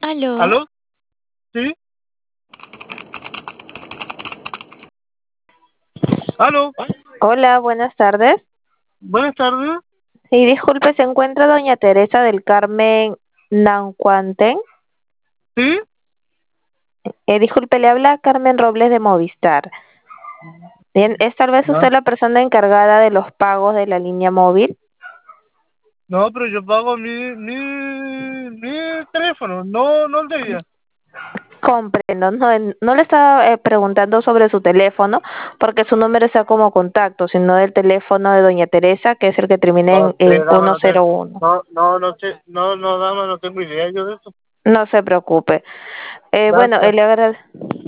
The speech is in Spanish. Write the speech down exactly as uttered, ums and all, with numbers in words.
Aló. ¿Aló? ¿Sí? ¿Aló? Hola, buenas tardes. Buenas tardes. Sí, disculpe, ¿se encuentra doña Teresa del Carmen Nancuanten? ¿Sí? Eh, disculpe, le habla Carmen Robles de Movistar. Bien, ¿es tal vez No. usted la persona encargada de los pagos de la línea móvil? No, pero yo pago mi, mi, mi teléfono, no, no el de ella. Comprendo, no, en- no le estaba eh, preguntando sobre su teléfono, porque su número está como contacto, sino del teléfono de doña Teresa, que es el que termina en, No sé, en dama, no sé. ciento uno. No, no, no sé. No, no, dama, no tengo idea yo de eso. No se preocupe. Eh, bueno, eh, Gracias. le agrade-